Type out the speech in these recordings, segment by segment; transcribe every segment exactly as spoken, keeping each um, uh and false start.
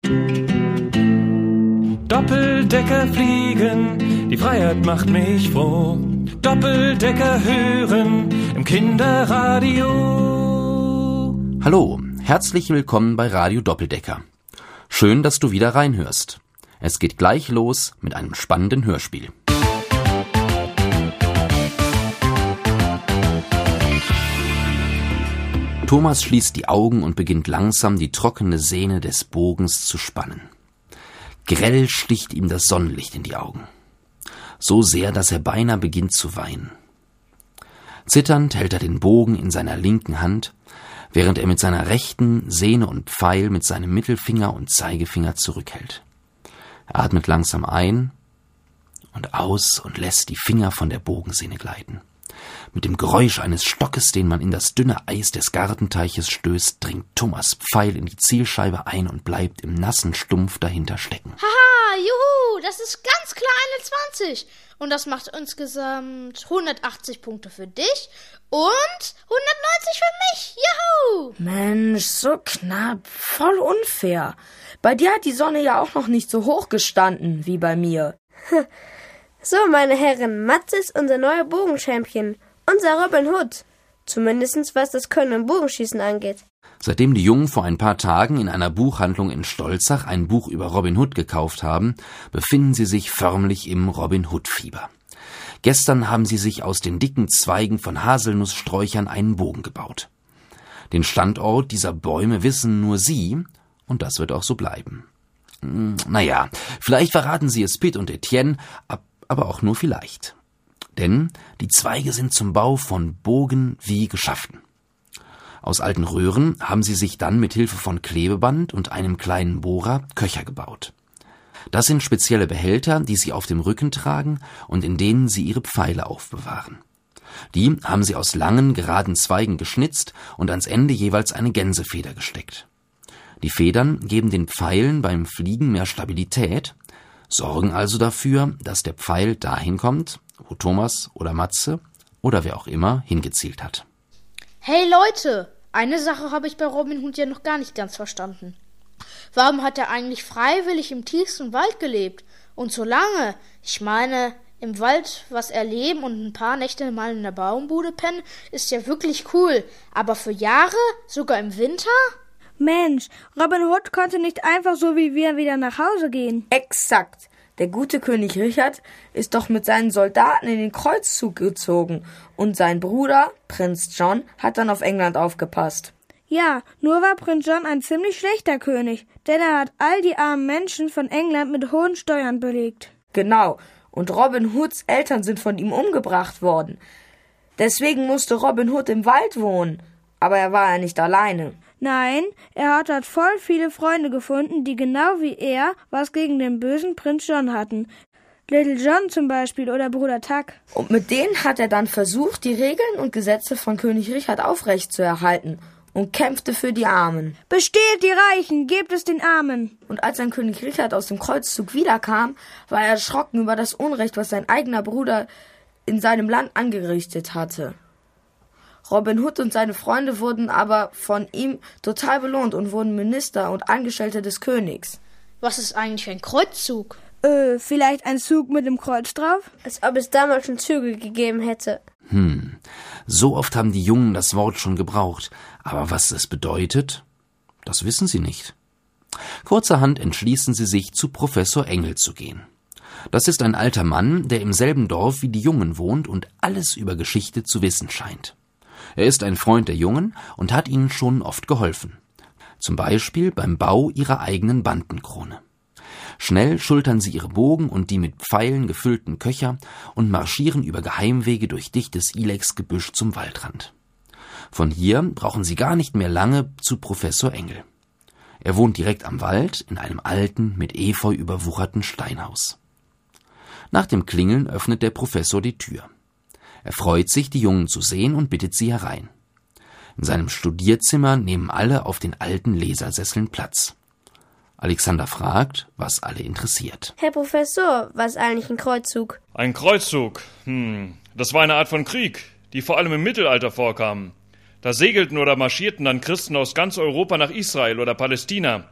Doppeldecker fliegen, die Freiheit macht mich froh. Doppeldecker hören im Kinderradio. Hallo, herzlich willkommen bei Radio Doppeldecker. Schön, dass du wieder reinhörst. Es geht gleich los mit einem spannenden Hörspiel. Thomas schließt die Augen und beginnt langsam die trockene Sehne des Bogens zu spannen. Grell sticht ihm das Sonnenlicht in die Augen. So sehr, dass er beinahe beginnt zu weinen. Zitternd hält er den Bogen in seiner linken Hand, während er mit seiner rechten Sehne und Pfeil mit seinem Mittelfinger und Zeigefinger zurückhält. Er atmet langsam ein und aus und lässt die Finger von der Bogensehne gleiten. Mit dem Geräusch eines Stockes, den man in das dünne Eis des Gartenteiches stößt, dringt Thomas' Pfeil in die Zielscheibe ein und bleibt im nassen Stumpf dahinter stecken. Haha, juhu, das ist ganz klar eine zwanzig. Und das macht insgesamt hundertachtzig Punkte für dich und hundertneunzig für mich. Juhu! Mensch, so knapp, voll unfair. Bei dir hat die Sonne ja auch noch nicht so hoch gestanden wie bei mir. So, meine Herren, Matze ist unser neuer Bogenchampion. Unser Robin Hood. Zumindest was das Können im Bogenschießen angeht. Seitdem die Jungen vor ein paar Tagen in einer Buchhandlung in Stolzach ein Buch über Robin Hood gekauft haben, befinden sie sich förmlich im Robin Hood-Fieber. Gestern haben sie sich aus den dicken Zweigen von Haselnusssträuchern einen Bogen gebaut. Den Standort dieser Bäume wissen nur sie, und das wird auch so bleiben. Naja, vielleicht verraten sie es Pitt und Etienne, aber auch nur vielleicht. Denn die Zweige sind zum Bau von Bogen wie geschaffen. Aus alten Röhren haben sie sich dann mit Hilfe von Klebeband und einem kleinen Bohrer Köcher gebaut. Das sind spezielle Behälter, die sie auf dem Rücken tragen und in denen sie ihre Pfeile aufbewahren. Die haben sie aus langen, geraden Zweigen geschnitzt und ans Ende jeweils eine Gänsefeder gesteckt. Die Federn geben den Pfeilen beim Fliegen mehr Stabilität, sorgen also dafür, dass der Pfeil dahin kommt, wo Thomas oder Matze oder wer auch immer hingezielt hat. Hey Leute, eine Sache habe ich bei Robin Hood ja noch gar nicht ganz verstanden. Warum hat er eigentlich freiwillig im tiefsten Wald gelebt? Und so lange? Ich meine, im Wald was erleben und ein paar Nächte mal in der Baumbude pennen, ist ja wirklich cool. Aber für Jahre? Sogar im Winter? Mensch, Robin Hood konnte nicht einfach so wie wir wieder nach Hause gehen. Exakt. Der gute König Richard ist doch mit seinen Soldaten in den Kreuzzug gezogen und sein Bruder, Prinz John, hat dann auf England aufgepasst. Ja, nur war Prinz John ein ziemlich schlechter König, denn er hat all die armen Menschen von England mit hohen Steuern belegt. Genau, und Robin Hoods Eltern sind von ihm umgebracht worden. Deswegen musste Robin Hood im Wald wohnen, aber er war ja nicht alleine. Nein, er hat dort voll viele Freunde gefunden, die genau wie er was gegen den bösen Prinz John hatten. Little John zum Beispiel oder Bruder Tuck. Und mit denen hat er dann versucht, die Regeln und Gesetze von König Richard aufrechtzuerhalten und kämpfte für die Armen. Besteht die Reichen, gebt es den Armen. Und als dann König Richard aus dem Kreuzzug wiederkam, war er erschrocken über das Unrecht, was sein eigener Bruder in seinem Land angerichtet hatte. Robin Hood und seine Freunde wurden aber von ihm total belohnt und wurden Minister und Angestellte des Königs. Was ist eigentlich ein Kreuzzug? Äh, vielleicht ein Zug mit dem Kreuz drauf? Als ob es damals schon Züge gegeben hätte. Hm, so oft haben die Jungen das Wort schon gebraucht. Aber was es bedeutet, das wissen sie nicht. Kurzerhand entschließen sie sich, zu Professor Engel zu gehen. Das ist ein alter Mann, der im selben Dorf wie die Jungen wohnt und alles über Geschichte zu wissen scheint. Er ist ein Freund der Jungen und hat ihnen schon oft geholfen. Zum Beispiel beim Bau ihrer eigenen Bandenkrone. Schnell schultern sie ihre Bogen und die mit Pfeilen gefüllten Köcher und marschieren über Geheimwege durch dichtes Ilexgebüsch zum Waldrand. Von hier brauchen sie gar nicht mehr lange zu Professor Engel. Er wohnt direkt am Wald in einem alten, mit Efeu überwucherten Steinhaus. Nach dem Klingeln öffnet der Professor die Tür. Er freut sich, die Jungen zu sehen und bittet sie herein. In seinem Studierzimmer nehmen alle auf den alten Lesersesseln Platz. Alexander fragt, was alle interessiert. Herr Professor, was ist eigentlich ein Kreuzzug? Ein Kreuzzug? Hm, das war eine Art von Krieg, die vor allem im Mittelalter vorkam. Da segelten oder marschierten dann Christen aus ganz Europa nach Israel oder Palästina.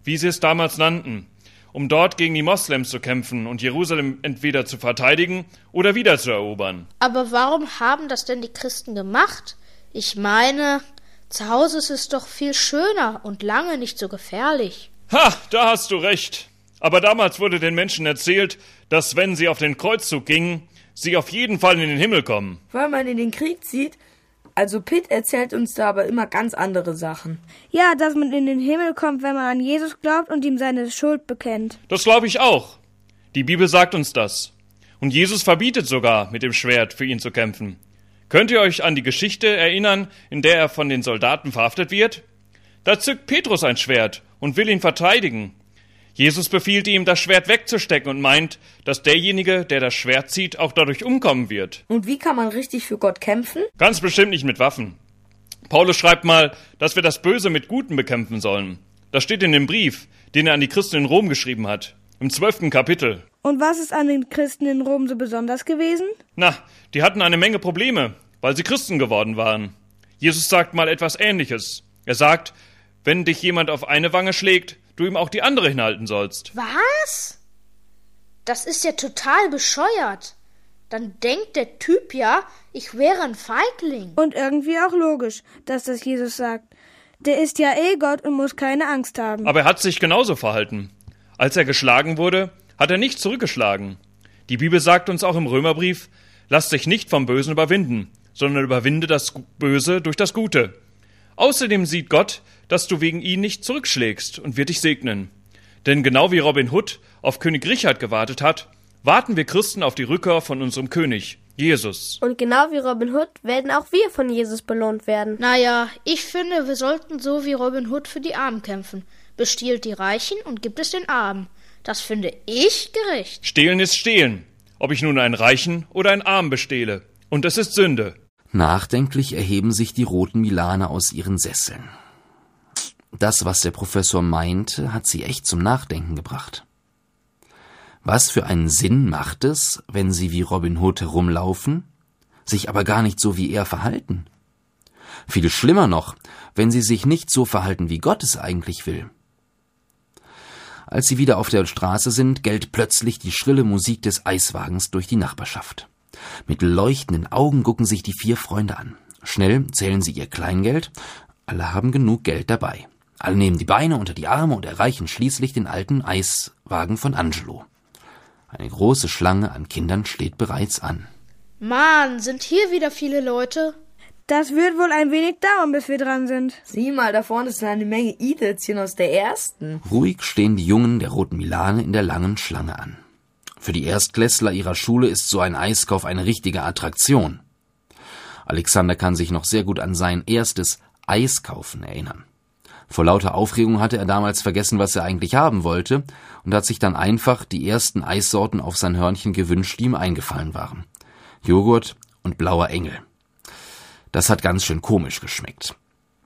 wie sie es damals nannten, um dort gegen die Moslems zu kämpfen und Jerusalem entweder zu verteidigen oder wieder zu erobern. Aber warum haben das denn die Christen gemacht? Ich meine, zu Hause ist es doch viel schöner und lange nicht so gefährlich. Ha, da hast du recht. Aber damals wurde den Menschen erzählt, dass wenn sie auf den Kreuzzug gingen, sie auf jeden Fall in den Himmel kommen. Weil man in den Krieg zieht. Also Pitt erzählt uns da aber immer ganz andere Sachen. Ja, dass man in den Himmel kommt, wenn man an Jesus glaubt und ihm seine Schuld bekennt. Das glaube ich auch. Die Bibel sagt uns das. Und Jesus verbietet sogar, mit dem Schwert für ihn zu kämpfen. Könnt ihr euch an die Geschichte erinnern, in der er von den Soldaten verhaftet wird? Da zückt Petrus ein Schwert und will ihn verteidigen. Jesus befiehlt ihm, das Schwert wegzustecken und meint, dass derjenige, der das Schwert zieht, auch dadurch umkommen wird. Und wie kann man richtig für Gott kämpfen? Ganz bestimmt nicht mit Waffen. Paulus schreibt mal, dass wir das Böse mit Gutem bekämpfen sollen. Das steht in dem Brief, den er an die Christen in Rom geschrieben hat, im zwölften Kapitel. Und was ist an den Christen in Rom so besonders gewesen? Na, die hatten eine Menge Probleme, weil sie Christen geworden waren. Jesus sagt mal etwas Ähnliches. Er sagt, wenn dich jemand auf eine Wange schlägt, du ihm auch die andere hinhalten sollst. Was? Das ist ja total bescheuert. Dann denkt der Typ ja, ich wäre ein Feigling. Und irgendwie auch logisch, dass das Jesus sagt. Der ist ja eh Gott und muss keine Angst haben. Aber er hat sich genauso verhalten. Als er geschlagen wurde, hat er nicht zurückgeschlagen. Die Bibel sagt uns auch im Römerbrief, lasst dich nicht vom Bösen überwinden, sondern überwinde das Böse durch das Gute. Außerdem sieht Gott, dass du wegen ihn nicht zurückschlägst und wird dich segnen. Denn genau wie Robin Hood auf König Richard gewartet hat, warten wir Christen auf die Rückkehr von unserem König, Jesus. Und genau wie Robin Hood werden auch wir von Jesus belohnt werden. Naja, ich finde, wir sollten so wie Robin Hood für die Armen kämpfen. Bestiehlt die Reichen und gibt es den Armen. Das finde ich gerecht. Stehlen ist Stehlen, ob ich nun einen Reichen oder einen Armen bestehle. Und es ist Sünde. Nachdenklich erheben sich die roten Milane aus ihren Sesseln. Das, was der Professor meinte, hat sie echt zum Nachdenken gebracht. Was für einen Sinn macht es, wenn sie wie Robin Hood herumlaufen, sich aber gar nicht so wie er verhalten? Viel schlimmer noch, wenn sie sich nicht so verhalten, wie Gott es eigentlich will. Als sie wieder auf der Straße sind, gellt plötzlich die schrille Musik des Eiswagens durch die Nachbarschaft. Mit leuchtenden Augen gucken sich die vier Freunde an. Schnell zählen sie ihr Kleingeld. Alle haben genug Geld dabei. Alle nehmen die Beine unter die Arme und erreichen schließlich den alten Eiswagen von Angelo. Eine große Schlange an Kindern steht bereits an. Mann, sind hier wieder viele Leute? Das wird wohl ein wenig dauern, bis wir dran sind. Sieh mal, da vorne ist eine Menge Idätzchen aus der ersten. Ruhig stehen die Jungen der roten Milane in der langen Schlange an. Für die Erstklässler ihrer Schule ist so ein Eiskauf eine richtige Attraktion. Alexander kann sich noch sehr gut an sein erstes Eiskaufen erinnern. Vor lauter Aufregung hatte er damals vergessen, was er eigentlich haben wollte, und hat sich dann einfach die ersten Eissorten auf sein Hörnchen gewünscht, die ihm eingefallen waren. Joghurt und blauer Engel. Das hat ganz schön komisch geschmeckt.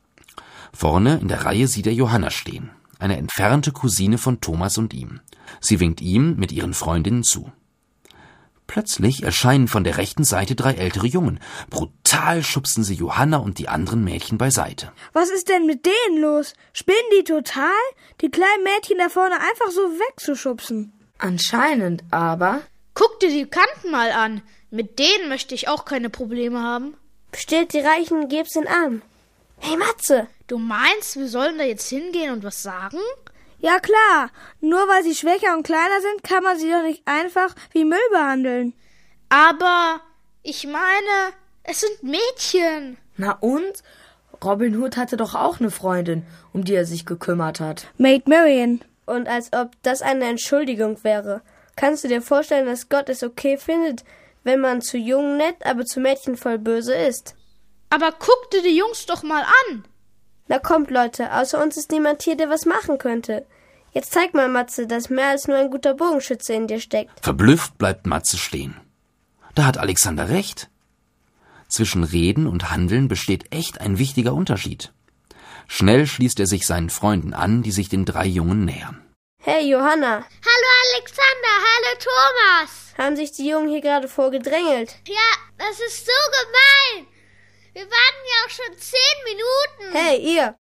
Vorne in der Reihe sieht er Johanna stehen, eine entfernte Cousine von Thomas und ihm. Sie winkt ihm mit ihren Freundinnen zu. Plötzlich erscheinen von der rechten Seite drei ältere Jungen. Brutal schubsen sie Johanna und die anderen Mädchen beiseite. Was ist denn mit denen los? Spinnen die total? Die kleinen Mädchen da vorne einfach so wegzuschubsen? Anscheinend, aber... Guck dir die Kanten mal an. Mit denen möchte ich auch keine Probleme haben. Besteht die Reichen, geb's den Arm. Hey Matze! Du meinst, wir sollen da jetzt hingehen und was sagen? Ja klar, nur weil sie schwächer und kleiner sind, kann man sie doch nicht einfach wie Müll behandeln. Aber ich meine, es sind Mädchen. Na und? Robin Hood hatte doch auch eine Freundin, um die er sich gekümmert hat. Maid Marian. Und als ob das eine Entschuldigung wäre. Kannst du dir vorstellen, dass Gott es okay findet, wenn man zu Jungen nett, aber zu Mädchen voll böse ist? Aber guck dir die Jungs doch mal an. Na kommt, Leute, außer uns ist niemand hier, der was machen könnte. Jetzt zeig mal, Matze, dass mehr als nur ein guter Bogenschütze in dir steckt. Verblüfft bleibt Matze stehen. Da hat Alexander recht. Zwischen Reden und Handeln besteht echt ein wichtiger Unterschied. Schnell schließt er sich seinen Freunden an, die sich den drei Jungen nähern. Hey, Johanna. Hallo, Alexander. Hallo, Thomas. Haben sich die Jungen hier gerade vorgedrängelt? Ja, das ist so gemein. Wir warten ja auch schon zehn Minuten. Hey, ihr!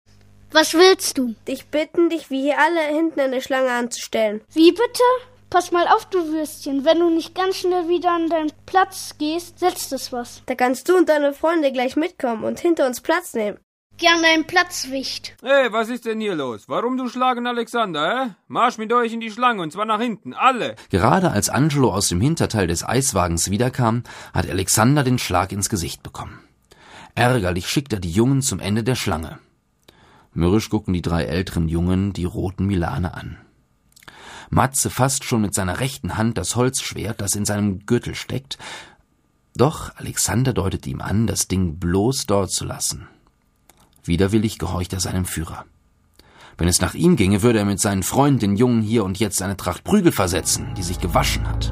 Was willst du? Dich bitten, dich wie hier alle hinten in der Schlange anzustellen. Wie bitte? Pass mal auf, du Würstchen. Wenn du nicht ganz schnell wieder an deinen Platz gehst, setzt es was. Da kannst du und deine Freunde gleich mitkommen und hinter uns Platz nehmen. Gern deinen Platz, Wicht. Hey, was ist denn hier los? Warum du schlagen Alexander, hä? Marsch mit euch in die Schlange, und zwar nach hinten, alle! Gerade als Angelo aus dem Hinterteil des Eiswagens wiederkam, hat Alexander den Schlag ins Gesicht bekommen. Ärgerlich schickt er die Jungen zum Ende der Schlange. Mürrisch gucken die drei älteren Jungen die roten Milane an. Matze fasst schon mit seiner rechten Hand das Holzschwert, das in seinem Gürtel steckt. Doch Alexander deutet ihm an, das Ding bloß dort zu lassen. Widerwillig gehorcht er seinem Führer. Wenn es nach ihm ginge, würde er mit seinen Freunden den Jungen hier und jetzt eine Tracht Prügel versetzen, die sich gewaschen hat.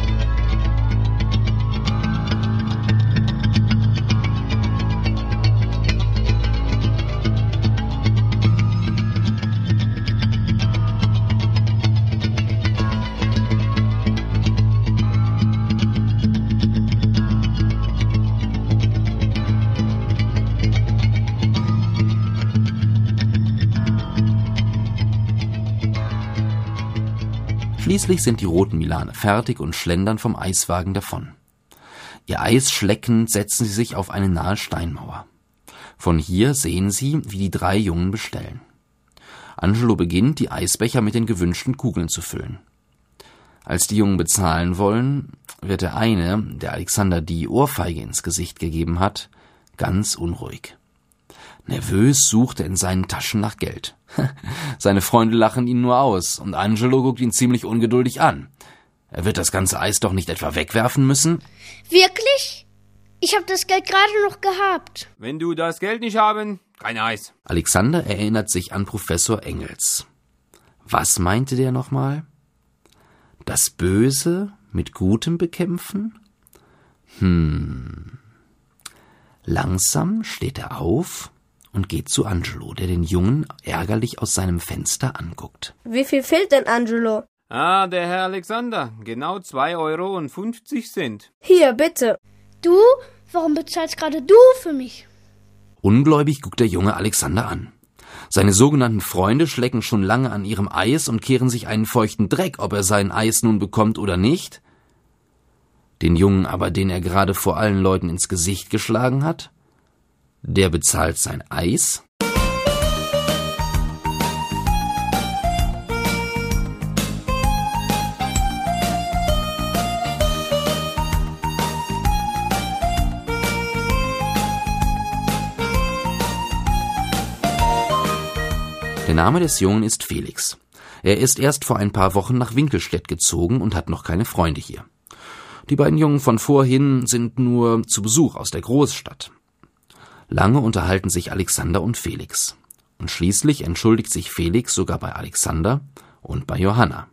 Schließlich sind die roten Milane fertig und schlendern vom Eiswagen davon. Ihr Eis schleckend setzen sie sich auf eine nahe Steinmauer. Von hier sehen sie, wie die drei Jungen bestellen. Angelo beginnt, die Eisbecher mit den gewünschten Kugeln zu füllen. Als die Jungen bezahlen wollen, wird der eine, der Alexander die Ohrfeige ins Gesicht gegeben hat, ganz unruhig. Nervös sucht er in seinen Taschen nach Geld. Seine Freunde lachen ihn nur aus und Angelo guckt ihn ziemlich ungeduldig an. Er wird das ganze Eis doch nicht etwa wegwerfen müssen? Wirklich? Ich habe das Geld gerade noch gehabt. Wenn du das Geld nicht haben, kein Eis. Alexander erinnert sich an Professor Engels. Was meinte der nochmal? Das Böse mit Gutem bekämpfen? Hm. Langsam steht er auf und geht zu Angelo, der den Jungen ärgerlich aus seinem Fenster anguckt. Wie viel fehlt denn Angelo? Ah, der Herr Alexander, genau zwei Euro und fünfzig Cent. Hier, bitte. Du? Warum bezahlst gerade du für mich? Ungläubig guckt der Junge Alexander an. Seine sogenannten Freunde schlecken schon lange an ihrem Eis und kehren sich einen feuchten Dreck, ob er sein Eis nun bekommt oder nicht. Den Jungen aber, den er gerade vor allen Leuten ins Gesicht geschlagen hat, der bezahlt sein Eis. Der Name des Jungen ist Felix. Er ist erst vor ein paar Wochen nach Winkelstedt gezogen und hat noch keine Freunde hier. Die beiden Jungen von vorhin sind nur zu Besuch aus der Großstadt. Lange unterhalten sich Alexander und Felix. Und schließlich entschuldigt sich Felix sogar bei Alexander und bei Johanna.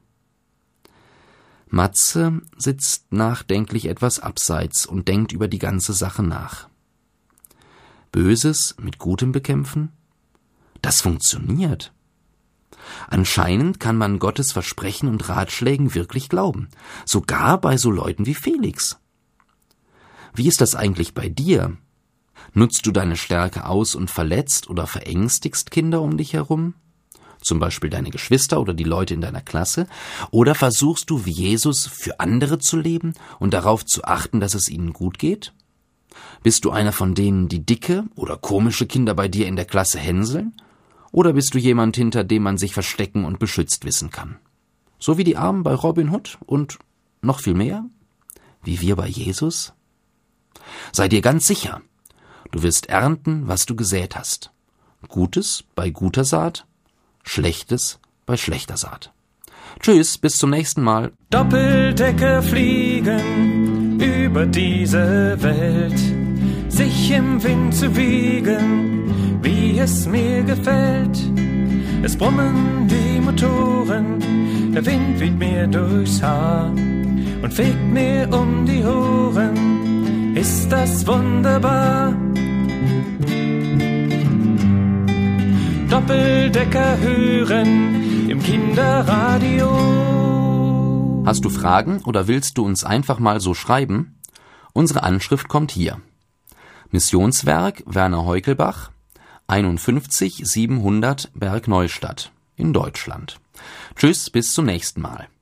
Matze sitzt nachdenklich etwas abseits und denkt über die ganze Sache nach. Böses mit Gutem bekämpfen? Das funktioniert. Anscheinend kann man Gottes Versprechen und Ratschlägen wirklich glauben, sogar bei so Leuten wie Felix. Wie ist das eigentlich bei dir? Nutzt du deine Stärke aus und verletzt oder verängstigst Kinder um dich herum? Zum Beispiel deine Geschwister oder die Leute in deiner Klasse? Oder versuchst du wie Jesus für andere zu leben und darauf zu achten, dass es ihnen gut geht? Bist du einer von denen, die dicke oder komische Kinder bei dir in der Klasse hänseln? Oder bist du jemand, hinter dem man sich verstecken und beschützt wissen kann? So wie die Armen bei Robin Hood und noch viel mehr? Wie wir bei Jesus? Sei dir ganz sicher, du wirst ernten, was du gesät hast. Gutes bei guter Saat, Schlechtes bei schlechter Saat. Tschüss, bis zum nächsten Mal. Doppeldecke fliegen über diese Welt, sich im Wind zu wiegen, wie es mir gefällt. Es brummen die Motoren, der Wind weht mir durchs Haar und fegt mir um die Ohren. Ist das wunderbar? Doppeldecker hören im Kinderradio. Hast du Fragen oder willst du uns einfach mal so schreiben? Unsere Anschrift kommt hier. Missionswerk Werner Heukelbach, einundfünfzig siebenhundert Bergneustadt in Deutschland. Tschüss, bis zum nächsten Mal.